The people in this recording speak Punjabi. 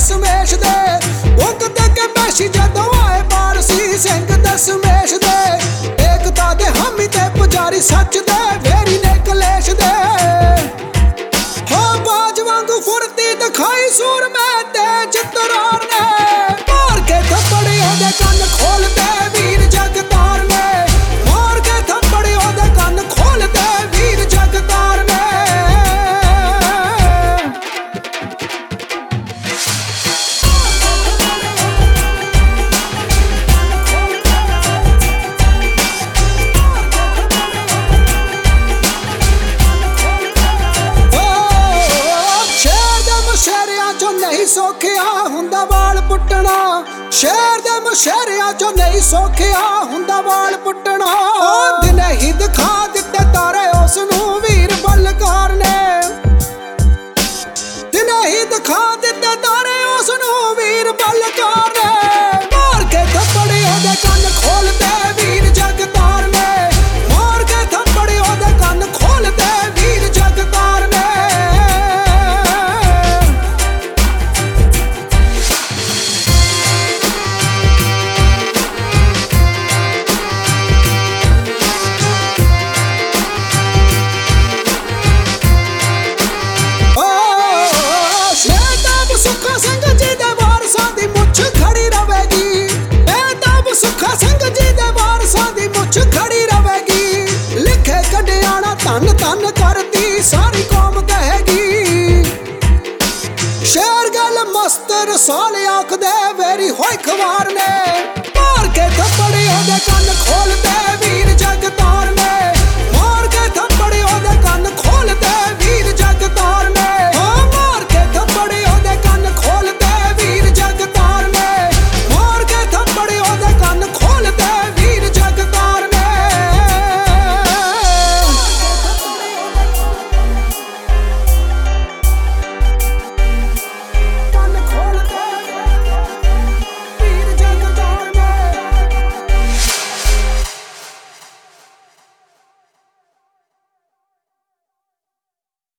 ਦਸਮੇਸ਼ ਦੇ। ਭੁਗਤ ਕੇ ਪੈਸ਼ੀ ਜਦੋਂ ਆਏ ਪਾਰਸੀ ਸਿੰਘ ਦਸਮੇਸ਼ ਦੇ। ਏਕਤਾ ਦੇ ਹਾਮੀ ਤੇ ਪੁਜਾਰੀ ਸੱਚ ਦੇ, ਵੇਰੀ ਨੇ ਕਲੇਸ਼ ਦੇ। ਹੋ ਬਾਜ ਵਾਂਗੂ ਫੁਰਤੀ ਦਿਖਾਈ ਸੂਰਮੇ ਤੇ ਚਿੱਤਰੌਰ ਨੇ। ਮਾਰ ਕੇ ਥੱਪੜ ਉਹਦੇ ਕੰਨ ਖੋਲਦੇ ਵੀਰ ਜਗਤਾਰ ਨੇ। ਮਾਰ ਕੇ ਥੱਪੜ ਉਹਦੇ ਕੰਨ ਖੋਲਦੇ ਵੀਰ ਜਗਤਾਰ ਨੇ। ਨਹੀਂ ਸੌਖਿਆ ਹੁੰਦਾ ਵਾਲ ਪੁੱਟਣਾ। ਸ਼ਹਿਰ ਦੇ ਮੁਸ਼ਹਿਰਿਆਂ ਚੋਂ ਨਹੀਂ ਸੌਖਿਆ ਹੁੰਦਾ ਵਾਲ ਪੁੱਟਣਾ। ਦਿਨੇ ਹੀ ਦਿਖਾ ਦਿੱਤੇ ਤਾਰੇ ਉਸ ਨੂੰ ਵੀਰ ਬਲਕਾਰ ਨੇ। ਦਿਨੇ ਹੀ ਦਿਖਾ ਦਿੱਤੇ ਤਾਰੇ ਉਸ ਨੂੰ ਵੀਰ ਬਲਕਾਰ ਨੇ। ਮਾਰ ਕੇ ਥੱਪੜ ਉਹਦੇ ਕੰਨ ਖੋਲਦੇ ਵੀਰ ਜਗਤਾਰ ਨੇ। ਮਾਰ ਕੇ ਥੱਪੜ ਉਹਦੇ ਕੰਨ ਖੋਲਦੇ ਵੀਰ ਜਗਤਾਰ ਨੇ। ਸੁੱਖਾ ਸਿੰਘ ਜੀ ਦੇ ਵਾਰਸਾਂ ਦੀ ਮੁੱਛ ਖੜੀ ਰਵੇਗੀ। ਇਹ ਤਾਂ ਸੁੱਖਾ ਸਿੰਘ ਜੀ ਦੇ ਵਾਰਸਾਂ ਦੀ ਮੁੱਛ ਖੜੀ ਰਵੇਗੀ। ਲਿਖੇ ਕੱਢਿਆਣਾ ਧੰਨ ਧੰਨ ਕਰਦੀ ਸਾਰੀ ਕੌਮ ਕਹੇਗੀ। ਸ਼ੇਰ ਗੱਲ ਮਸਤ ਰਸਾਲ ਆਖਦੇ ਵੇਰੀ ਹੋਏ ਖਵਾਰ ਨੇ। ਮਾਰ ਕੇ ਥੱਪੜ ਉਹਦੇ ਕੰਨ ਖੋਲਦੇ